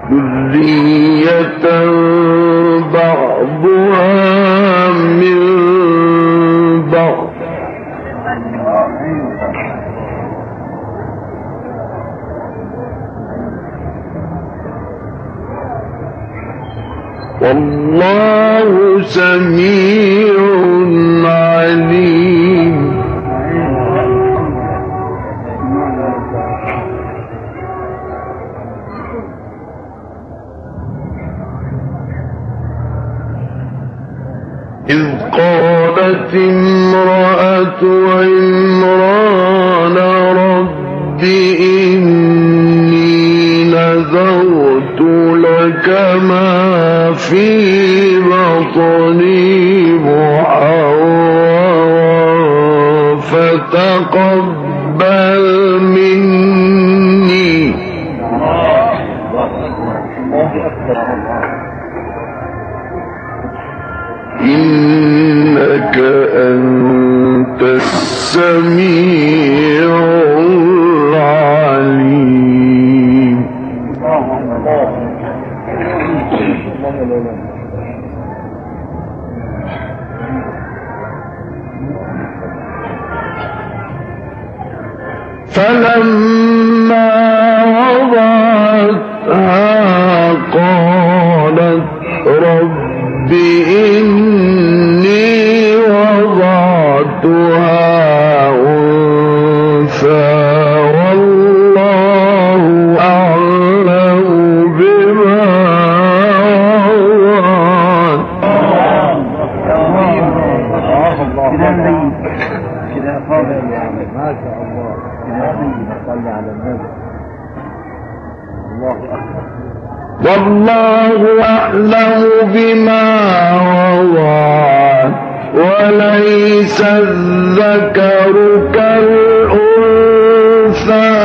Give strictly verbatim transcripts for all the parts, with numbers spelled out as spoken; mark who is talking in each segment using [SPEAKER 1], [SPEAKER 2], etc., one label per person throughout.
[SPEAKER 1] ذرية بعضها من بعض والله سميع عليم. إذ قالت امرأة عمران رب إني نذرت لك ما في بطني محررا فتقبل مني إنك أنت السميع العليم. فلما وضعتها قالت رب إني وضعتها أنثى والله أعلم بما وضعت.
[SPEAKER 2] ما شاء الله. صلى على النبي. الله أكبر.
[SPEAKER 1] والله أعلم بما وضعت وليس الذكر كالأنثى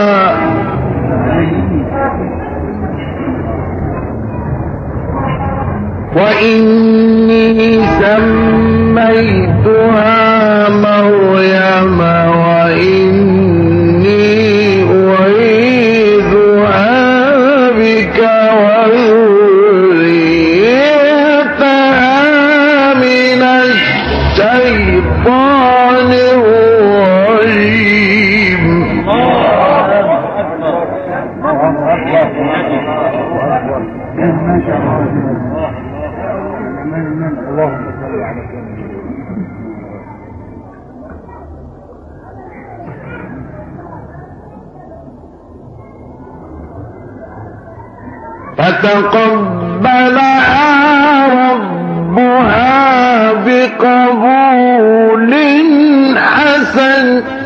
[SPEAKER 1] وإني سميتها مريم وإني أعيذها بك وذريتها من الشيطان الرجيم.
[SPEAKER 2] اللهم صل على سيدنا.
[SPEAKER 1] فتقبلها ربها بقبول حسن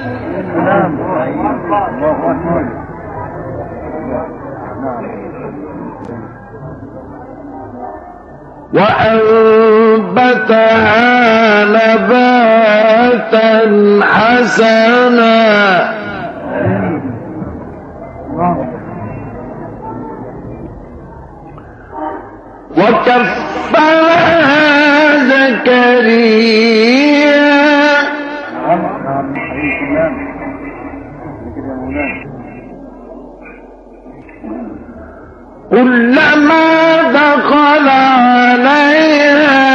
[SPEAKER 1] وأنبتها نباتا حسنا وكفلها زكريا كلما دخل عليها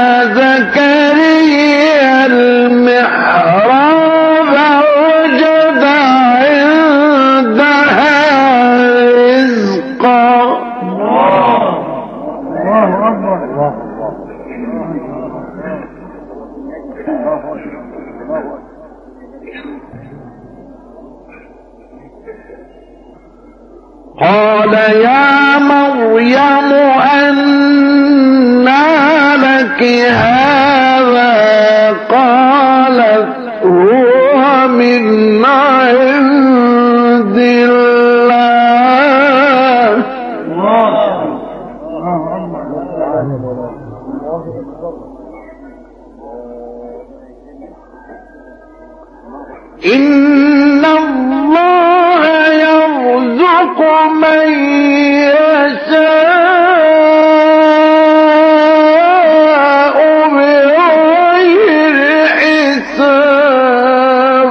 [SPEAKER 1] زكريا المحراب وجد عندها رزقا. قال يا مريم أنى لك هذا قالت هو من عند الله إن الله يرزق من يشاء بغير حساب.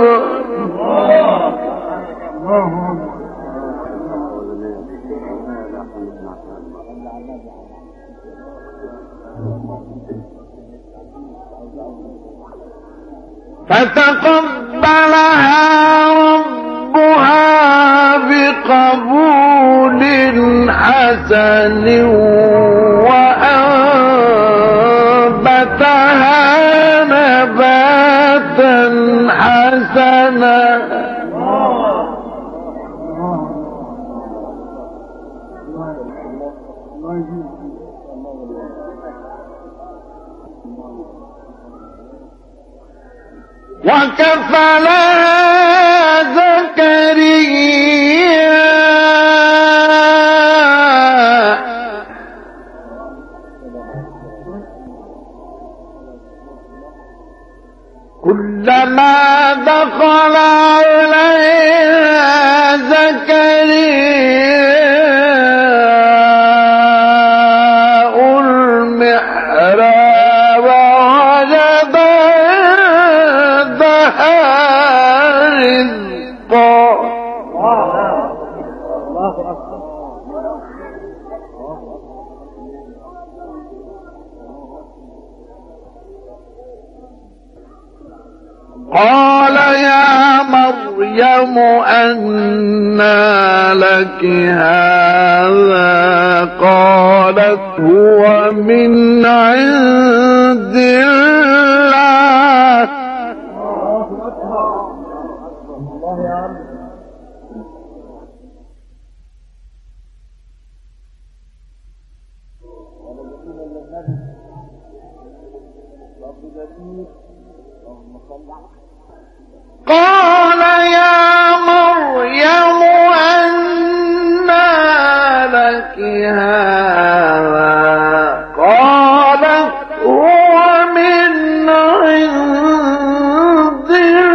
[SPEAKER 1] فتقبلها ربها بقبول حسن وأنبتها نباتا حسنا وكفلها زكريا كلما دخل عليها زكريا المحراب وجد عندها رزقا
[SPEAKER 2] الله أكبر.
[SPEAKER 1] قال يا مريم أنى لك هذا قالت هو من عند الله
[SPEAKER 2] الله يا عم.
[SPEAKER 1] قال يا مريم أنى لك هذا قالت هو من عند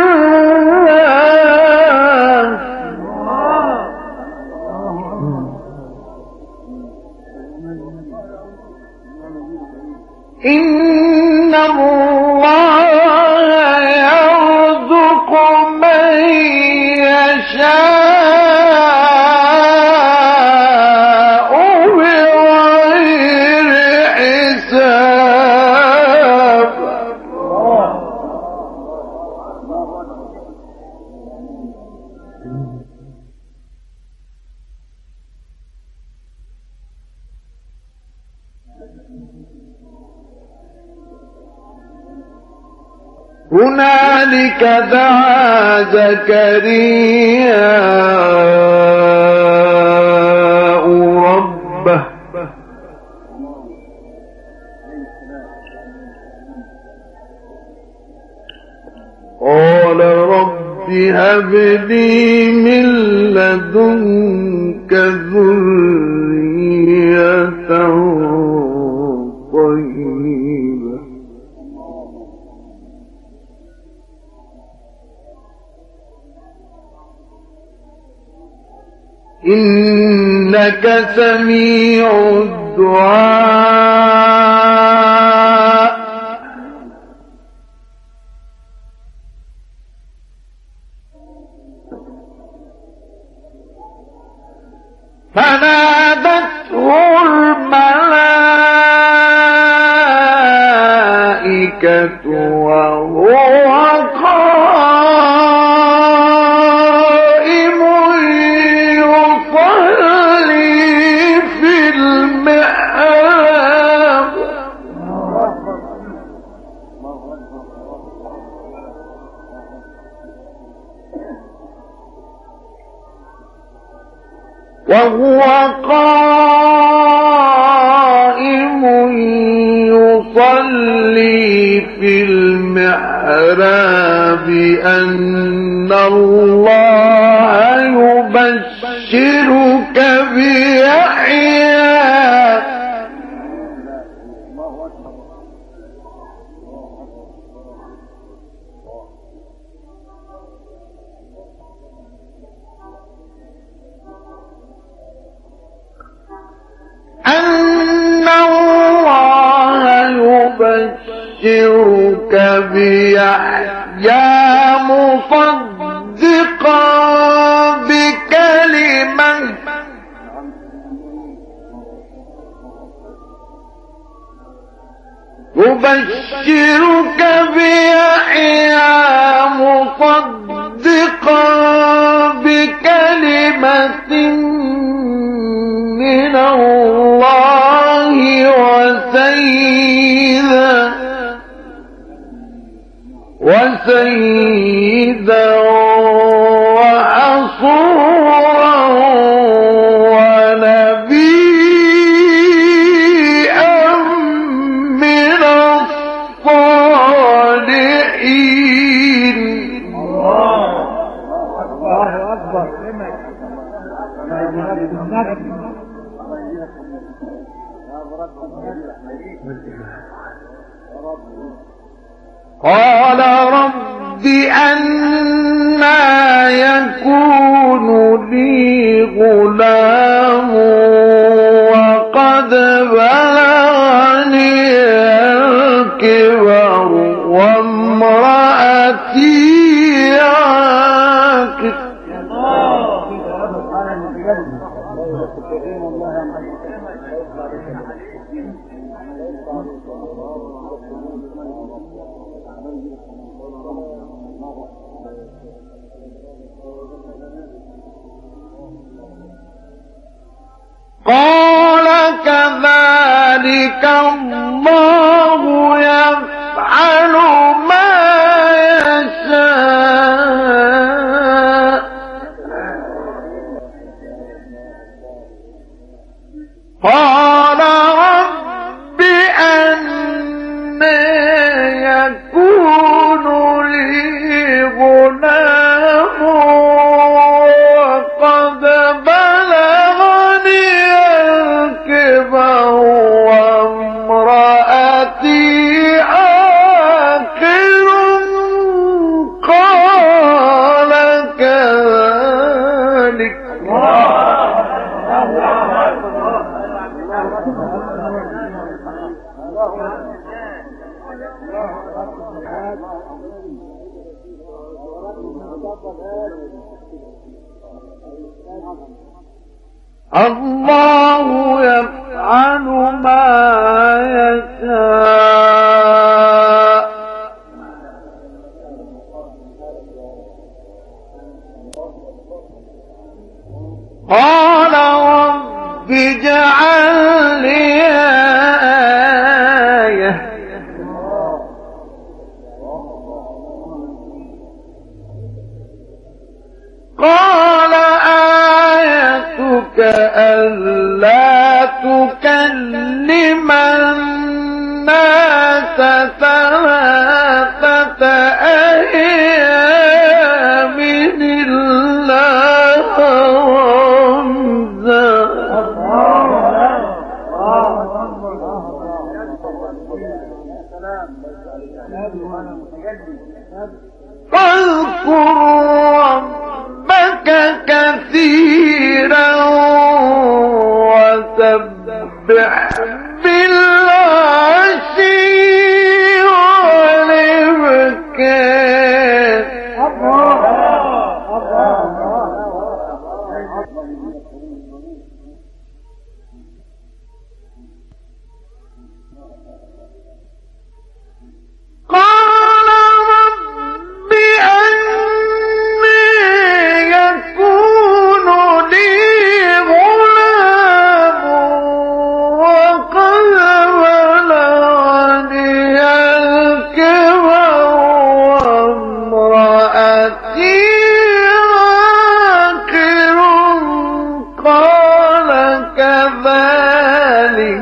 [SPEAKER 1] الله إن الله يرزق من يشاء بغير حساب هنالك دعا زكريا ربه قال رب هب لي من لدنك ذرية طيبة إنك سميع الدعاء فنادته الملائكة وهو قائم يصلي في المحراب وهو قائم يصلي في المحراب أن الله يبشرك بيحيى أن الله يبشرك بيحيى مصدقا بكلمة يبشرك بيحيى مصدقا بكلمة من الله وسيدا وسيدا وحصورا ونبيا من الصالحين.
[SPEAKER 2] الله أكبر.
[SPEAKER 1] قال رب أنى يكون لي غلام وقد بلغني الكبر وامرأتي عاقر. قال كذلك الله يفعل ما يشاء. قال رب أنى يكون لي غلام وقد بلغني الكبر وامرأتي عاقر. قال كذلك الله يفعل ما يشاء. قال رب اجعل لي آية قال آيتك ألا تكلم الناس ثلاثة أيام إلا رمزا. فاذكر ربك كثيرا وسبح بالعشي والإبكار. قال رب أنى يكون لي غلام وقد بلغني الكبر وامرأتي عاقر. قال كذلك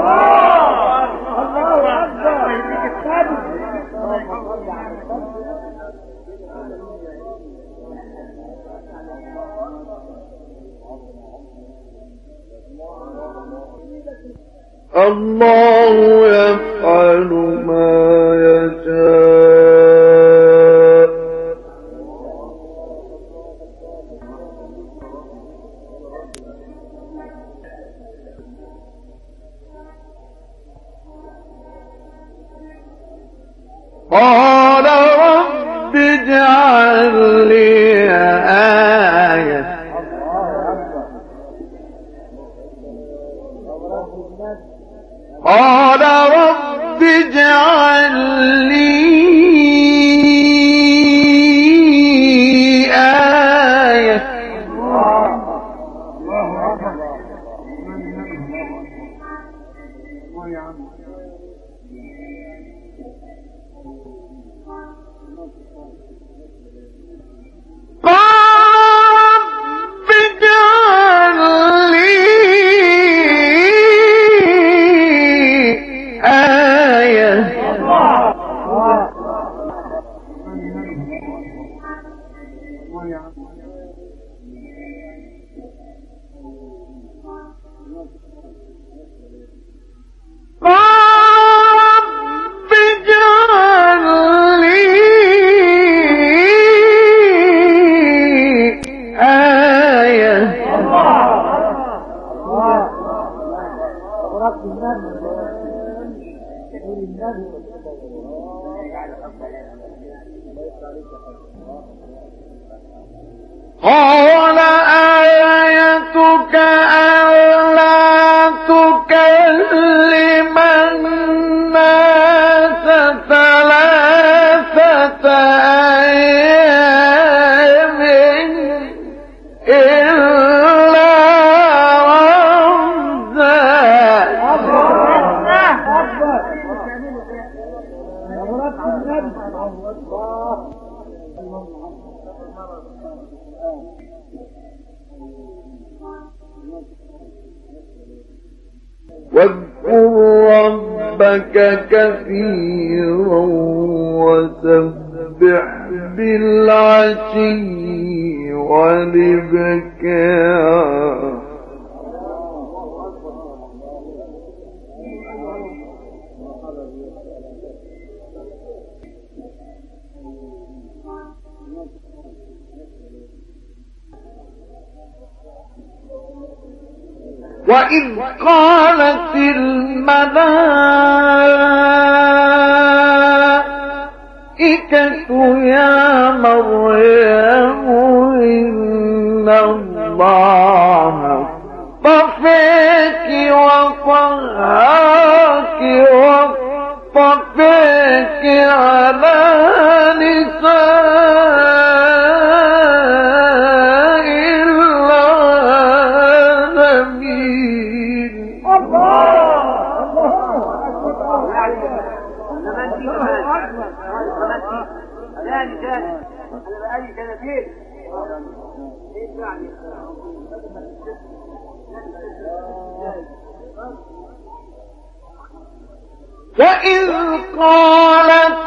[SPEAKER 1] الله يفعل ما يشاء. قال رب اجعل لي آية قال رب اجعل لي قال آيتك ألا تكلم الناس ثلاثة أيام إلا رمزا. واذكر ربك كثيرا وسبح بالعشي والإبكار. وإذ قالت الملائكة يا مريم إن الله اصطفاك وطهرك واصطفاك على نساء العالمين. وإذ قالت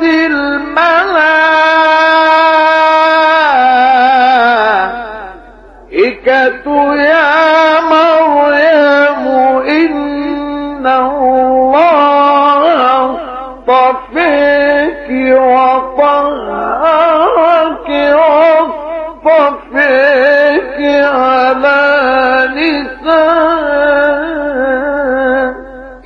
[SPEAKER 1] الملائكة يا مريم إن الله اصطفاك وطهرك واصطفاك على نساء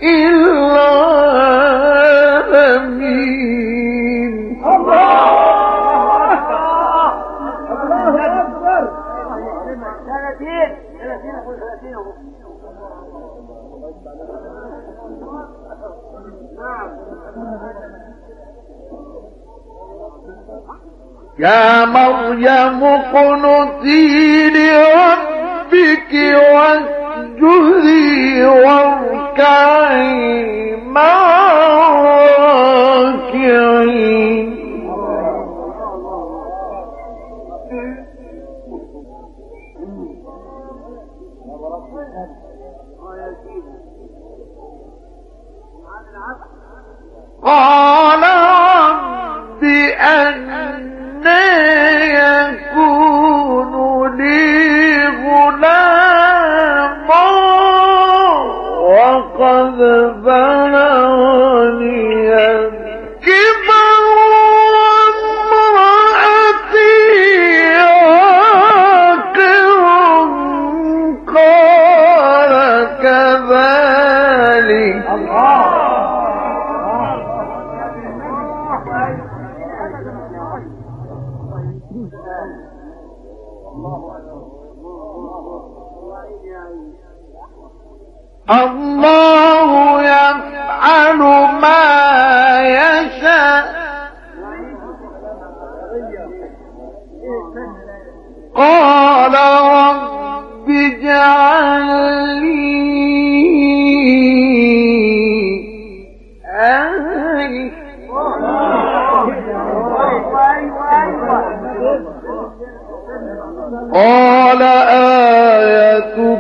[SPEAKER 1] العالمين. الله أكبر. ثلاثين ثلاثين أقول ثلاثين يا مريم اقنتي لربك واسجدي واركعي مع الراكعين. قال رب أنى يكون لي غلام وقد بلغني الكبر وامرأتي عاقر. قال كذلك الله يفعل ما يشاء. قال رب اجعل لي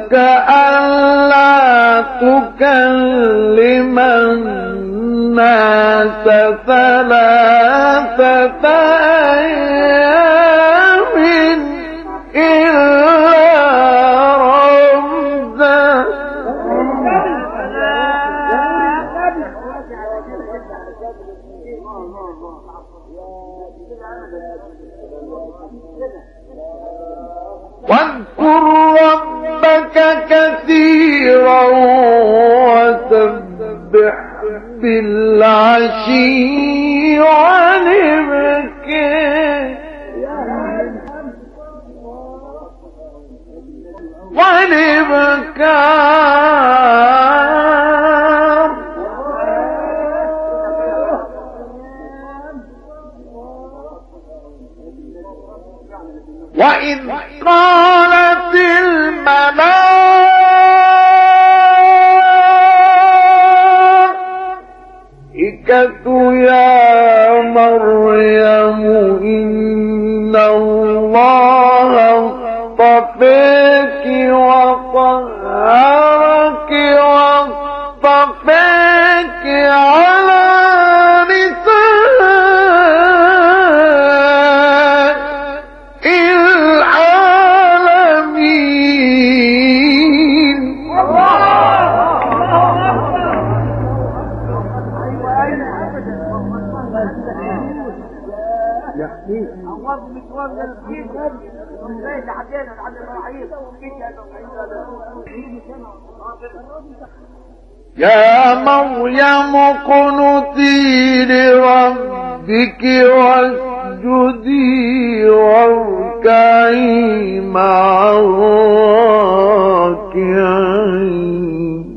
[SPEAKER 1] ربك ألا تكلم الناس ثلاثة أيام إلا رمزا. واذكر ربك كثيرا وسبح بالعشي والإبكار والإبكار. وإذ قالت الملائكة يا مريم إن الله اصطفاك وطهرك واصطفاك على يا مريم اقنتي لربك واسجدي واركعي مع الراكعين.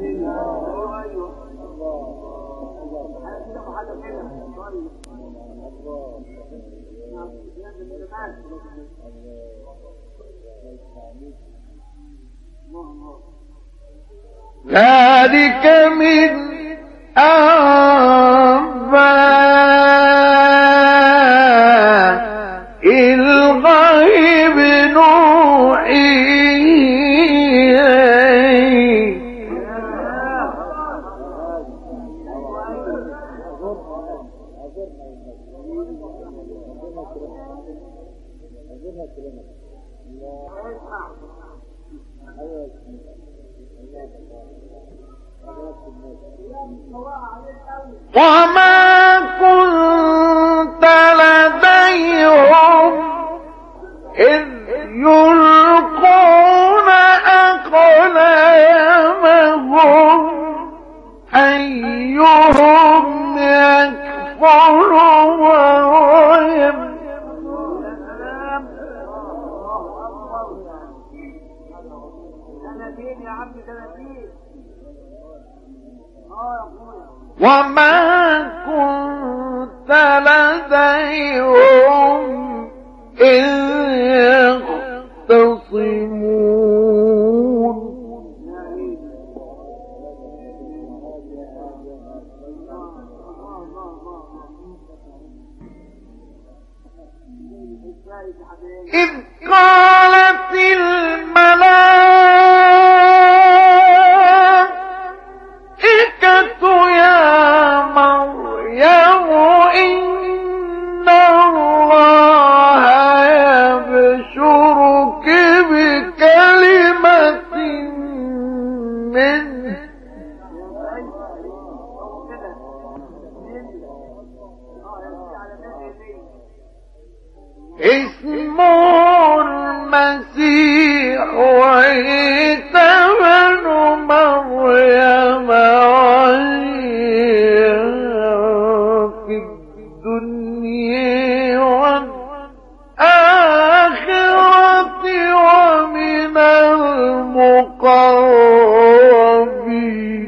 [SPEAKER 1] ذلك من أنباء الغيب نوحيه. وما كنت لديهم إذ يلقون أقلامهم أيهم يكفر مريم. وما كنت لديهم إذ يختصمون. إذ قالت الملائكة يا مريم إن الله يبشرك بكلمة منه اسمه المسيح عيسى ابن مريم في الدنيا والآخرة ومن المقربين.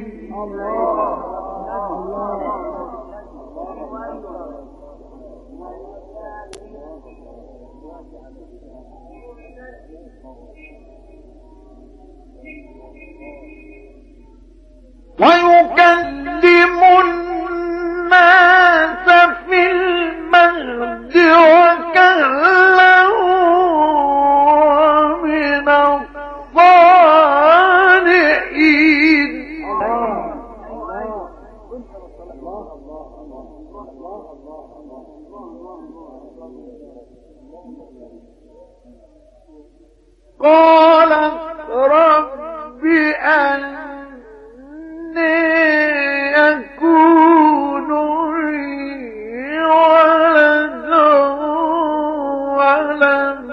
[SPEAKER 1] ويكلم الناس في المهد وكهلا ومن الصالحين. قالت رب أني يكون لي ولد ولم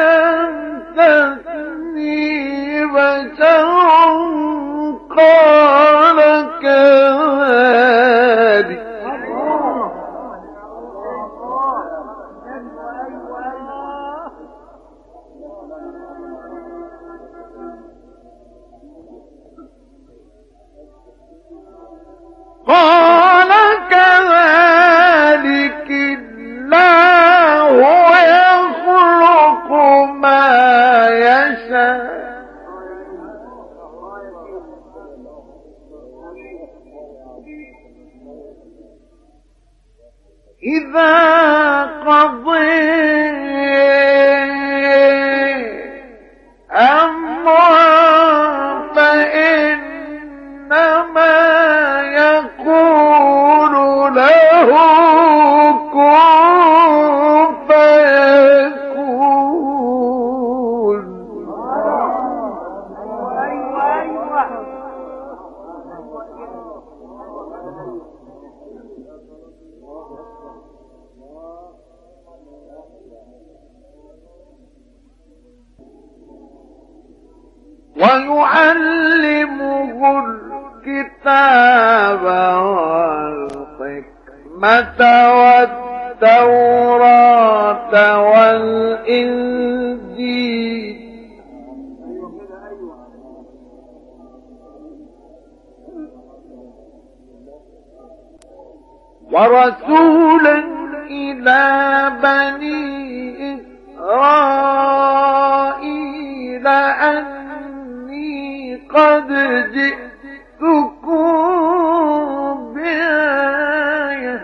[SPEAKER 1] يمسسني بشر قال كذلك قال كذلك الله يخلق ما يشاء إذا قضي أمرا فإنما يقول له كن فيكون. ويعلمه الكتاب والحكمة والتوراة والإنجيل ورسولا إلى بني إسرائيل أني قد جئتكم بآية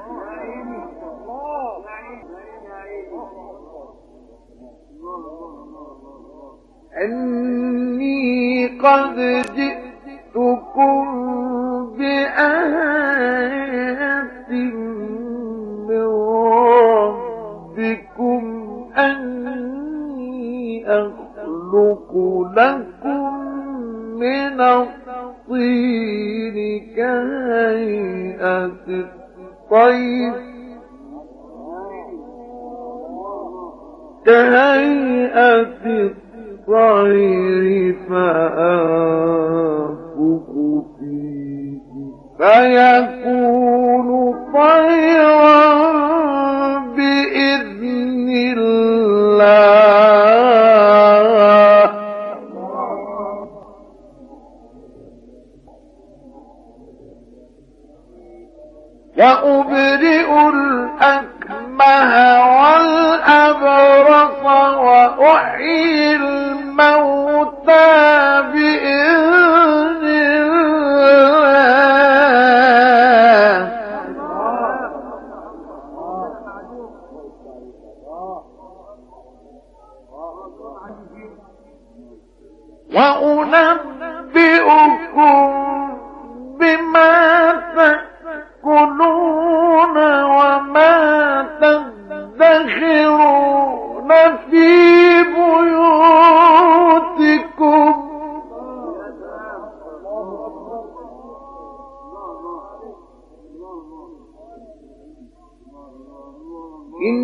[SPEAKER 1] أني قد جئتكم بآية من ربكم أني أخلق لكم من الطين كهيئة الطير كهيئة الطير فأنفخ فيه فيكون طيرا بإذن الله وأبرئ الأكمه والأبرص وأحيي الموتى بإذن الله وأنبئكم بما تأكلون وما تدخرون في بيوتكم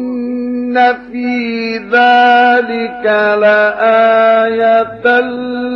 [SPEAKER 1] إن في ذلك لآية